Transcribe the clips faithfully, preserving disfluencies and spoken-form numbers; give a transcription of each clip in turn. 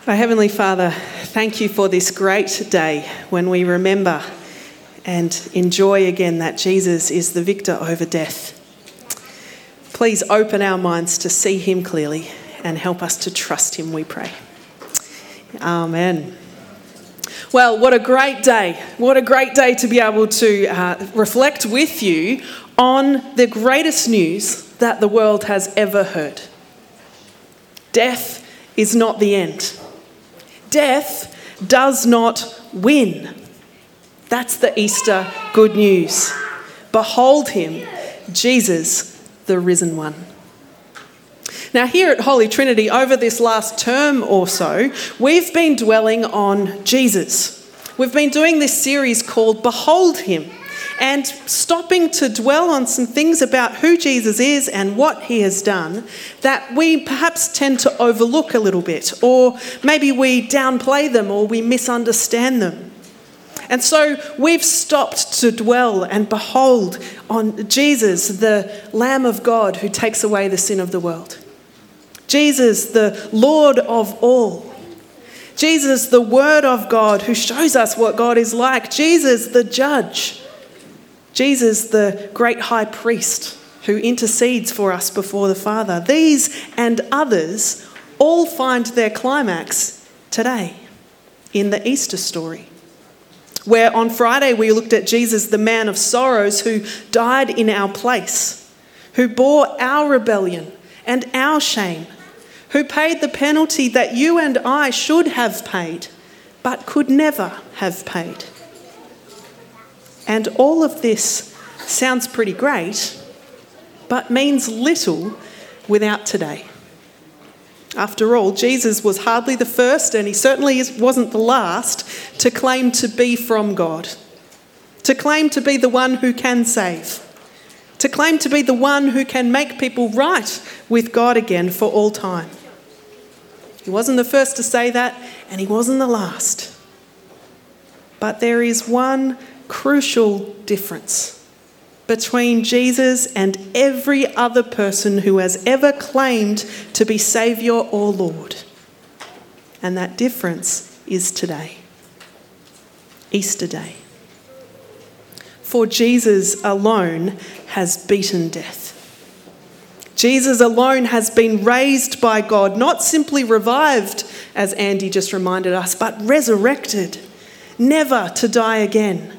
Our Heavenly Father, thank you for this great day when we remember and enjoy again that Jesus is the victor over death. Please open our minds to see him clearly and help us to trust him, we pray. Amen. Well, what a great day. What a great day to be able to uh, reflect with you on the greatest news that the world has ever heard. Death is not the end. Death does not win. That's the Easter good news. Behold him, Jesus, the risen one. Now here at Holy Trinity, over this last term or so, we've been dwelling on Jesus. We've been doing this series called Behold Him, and stopping to dwell on some things about who Jesus is and what he has done that we perhaps tend to overlook a little bit, or maybe we downplay them or we misunderstand them. And so we've stopped to dwell and behold on Jesus, the Lamb of God who takes away the sin of the world. Jesus, the Lord of all. Jesus, the Word of God who shows us what God is like. Jesus, the Judge. Jesus, the great high priest who intercedes for us before the Father. These and others all find their climax today in the Easter story, where on Friday we looked at Jesus, the man of sorrows who died in our place, who bore our rebellion and our shame, who paid the penalty that you and I should have paid, but could never have paid. And all of this sounds pretty great, but means little without today. After all, Jesus was hardly the first, and he certainly wasn't the last, to claim to be from God, to claim to be the one who can save, to claim to be the one who can make people right with God again for all time. He wasn't the first to say that, and he wasn't the last. But there is one crucial difference between Jesus and every other person who has ever claimed to be Saviour or Lord. And that difference is today, Easter Day. For Jesus alone has beaten death. Jesus alone has been raised by God, not simply revived, as Andy just reminded us, but resurrected, never to die again.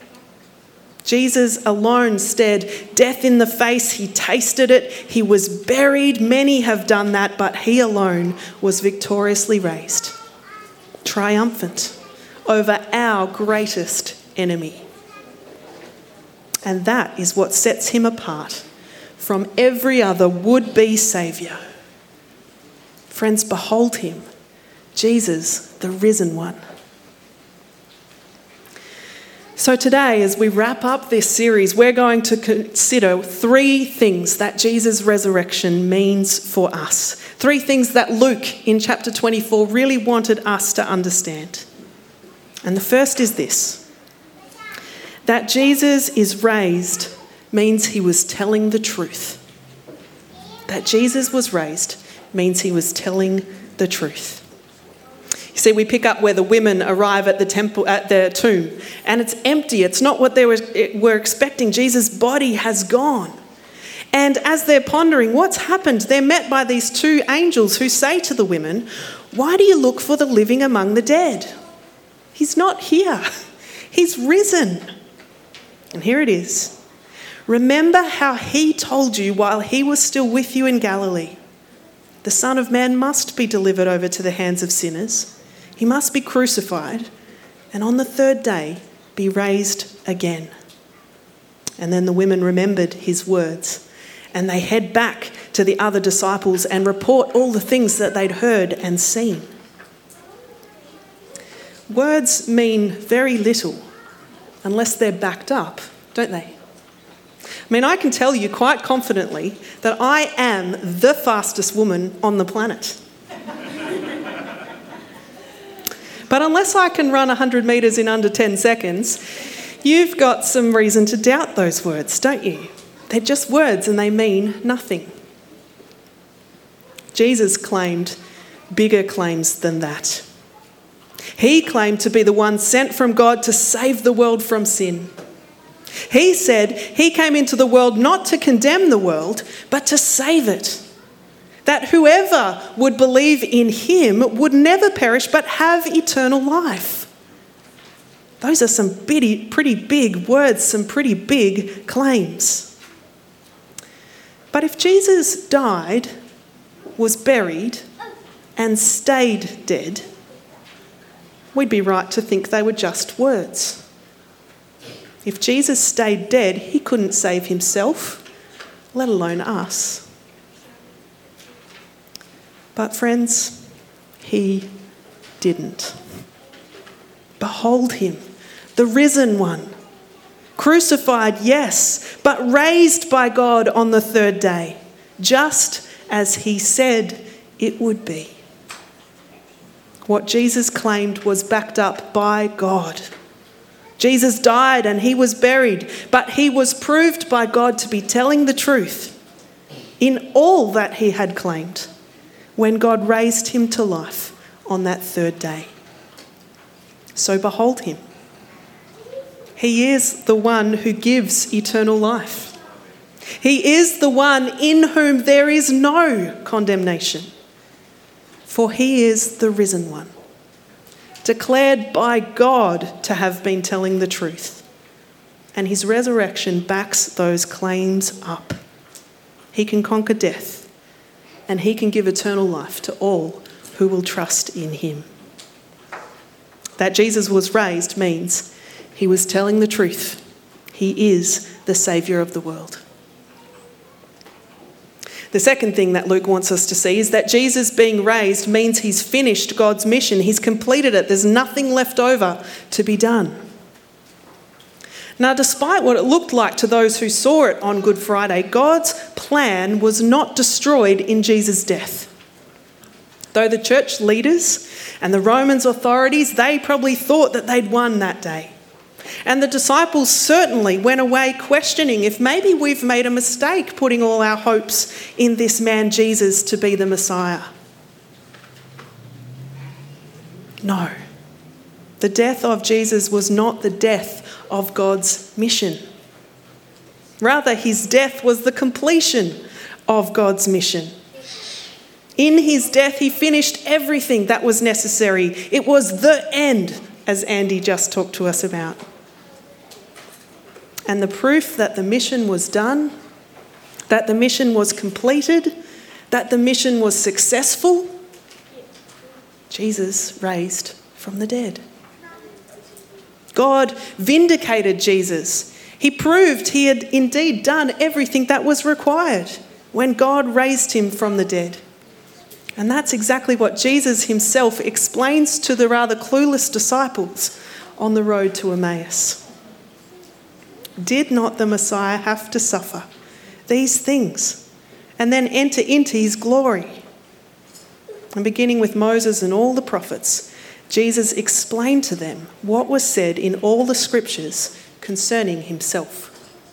Jesus alone stared death in the face. He tasted it. He was buried. Many have done that, but he alone was victoriously raised, triumphant over our greatest enemy. And that is what sets him apart from every other would-be saviour. Friends, behold him, Jesus, the risen one. So today, as we wrap up this series, we're going to consider three things that Jesus' resurrection means for us. Three things that Luke in chapter twenty-four really wanted us to understand. And the first is this: that Jesus is raised means he was telling the truth. That Jesus was raised means he was telling the truth. You see, we pick up where the women arrive at the temple, at the tomb, and it's empty. It's not what they were, were expecting. Jesus' body has gone. And as they're pondering what's happened, they're met by these two angels who say to the women, "Why do you look for the living among the dead? He's not here. He's risen." And here it is. "Remember how he told you while he was still with you in Galilee. The Son of Man must be delivered over to the hands of sinners. He must be crucified, and on the third day be raised again." And then the women remembered his words, and they head back to the other disciples and report all the things that they'd heard and seen. Words mean very little unless they're backed up, don't they? I mean, I can tell you quite confidently that I am the fastest woman on the planet. But unless I can run one hundred metres in under ten seconds, you've got some reason to doubt those words, don't you? They're just words and they mean nothing. Jesus claimed bigger claims than that. He claimed to be the one sent from God to save the world from sin. He said he came into the world not to condemn the world, but to save it. That whoever would believe in him would never perish, but have eternal life. Those are some pretty, pretty big words, some pretty big claims. But if Jesus died, was buried, and stayed dead, we'd be right to think they were just words. If Jesus stayed dead, he couldn't save himself, let alone us. But friends, he didn't. Behold him, the risen one, crucified, yes, but raised by God on the third day, just as he said it would be. What Jesus claimed was backed up by God. Jesus died and he was buried, but he was proved by God to be telling the truth in all that he had claimed when God raised him to life on that third day. So behold him. He is the one who gives eternal life. He is the one in whom there is no condemnation, for he is the risen one, declared by God to have been telling the truth. And his resurrection backs those claims up. He can conquer death, and he can give eternal life to all who will trust in him. That Jesus was raised means he was telling the truth. He is the Saviour of the world. The second thing that Luke wants us to see is that Jesus being raised means he's finished God's mission. He's completed it. There's nothing left over to be done. Now, despite what it looked like to those who saw it on Good Friday, God's plan was not destroyed in Jesus' death. Though the church leaders and the Romans authorities, they probably thought that they'd won that day. And the disciples certainly went away questioning if maybe we've made a mistake putting all our hopes in this man Jesus to be the Messiah. No, the death of Jesus was not the death of God's mission. Rather, his death was the completion of God's mission. In his death, he finished everything that was necessary. It was the end, as Andy just talked to us about. And the proof that the mission was done, that the mission was completed, that the mission was successful, Jesus raised from the dead. God vindicated Jesus. He proved he had indeed done everything that was required when God raised him from the dead. And that's exactly what Jesus himself explains to the rather clueless disciples on the road to Emmaus. Did not the Messiah have to suffer these things and then enter into his glory? And beginning with Moses and all the prophets, Jesus explained to them what was said in all the scriptures concerning himself.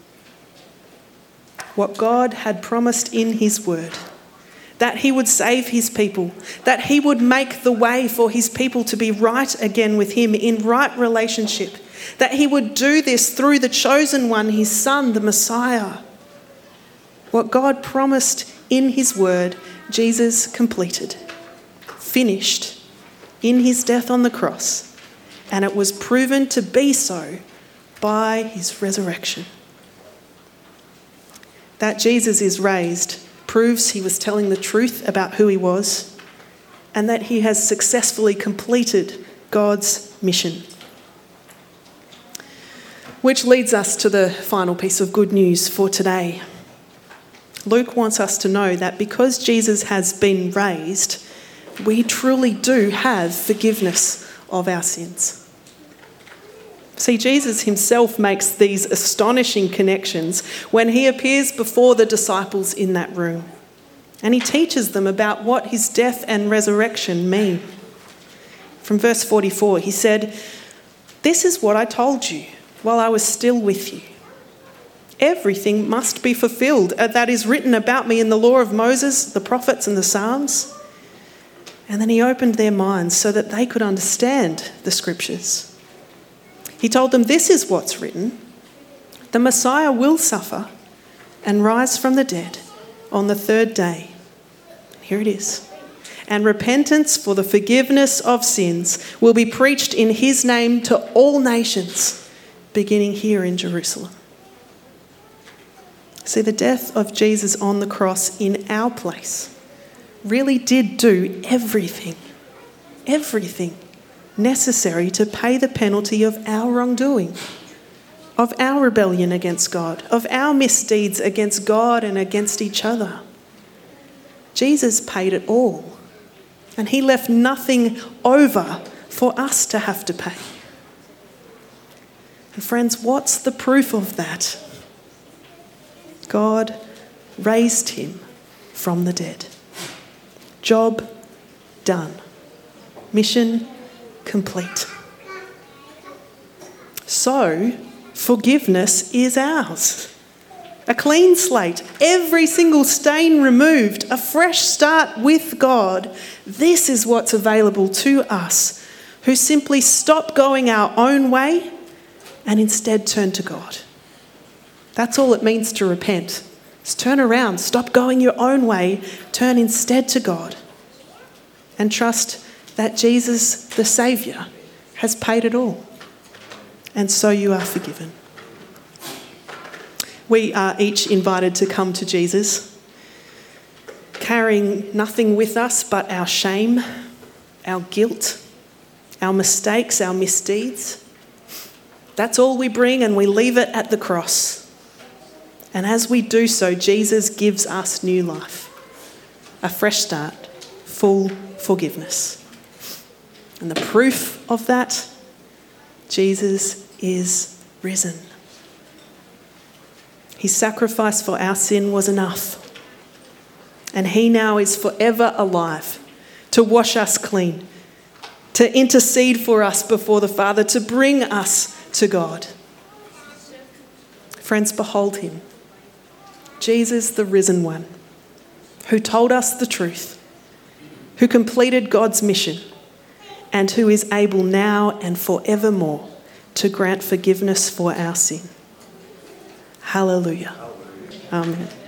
What God had promised in his word, that he would save his people, that he would make the way for his people to be right again with him in right relationship, that he would do this through the chosen one, his son, the Messiah. What God promised in his word, Jesus completed, finished in his death on the cross, and it was proven to be so by his resurrection. That Jesus is raised proves he was telling the truth about who he was and that he has successfully completed God's mission. Which leads us to the final piece of good news for today. Luke wants us to know that because Jesus has been raised, we truly do have forgiveness of our sins. See, Jesus himself makes these astonishing connections when he appears before the disciples in that room. And he teaches them about what his death and resurrection mean. From verse forty-four, he said, "This is what I told you while I was still with you. Everything must be fulfilled that is written about me in the law of Moses, the prophets and the Psalms." And then he opened their minds so that they could understand the scriptures. He told them, this is what's written. The Messiah will suffer and rise from the dead on the third day. Here it is. And repentance for the forgiveness of sins will be preached in his name to all nations, beginning here in Jerusalem. See, the death of Jesus on the cross in our place really did do everything, everything necessary to pay the penalty of our wrongdoing, of our rebellion against God, of our misdeeds against God and against each other. Jesus paid it all, and he left nothing over for us to have to pay. And friends, what's the proof of that? God raised him from the dead. Job done. Mission complete. So, forgiveness is ours. A clean slate, every single stain removed, a fresh start with God. This is what's available to us who simply stop going our own way and instead turn to God. That's all it means to repent. Just turn around, stop going your own way, turn instead to God and trust that Jesus, the Saviour, has paid it all. And so you are forgiven. We are each invited to come to Jesus, carrying nothing with us but our shame, our guilt, our mistakes, our misdeeds. That's all we bring, and we leave it at the cross. And as we do so, Jesus gives us new life, a fresh start, full forgiveness. And the proof of that, Jesus is risen. His sacrifice for our sin was enough. And he now is forever alive to wash us clean, to intercede for us before the Father, to bring us to God. Friends, behold him. Jesus, the risen one, who told us the truth, who completed God's mission, and who is able now and forevermore to grant forgiveness for our sin. Hallelujah. Amen.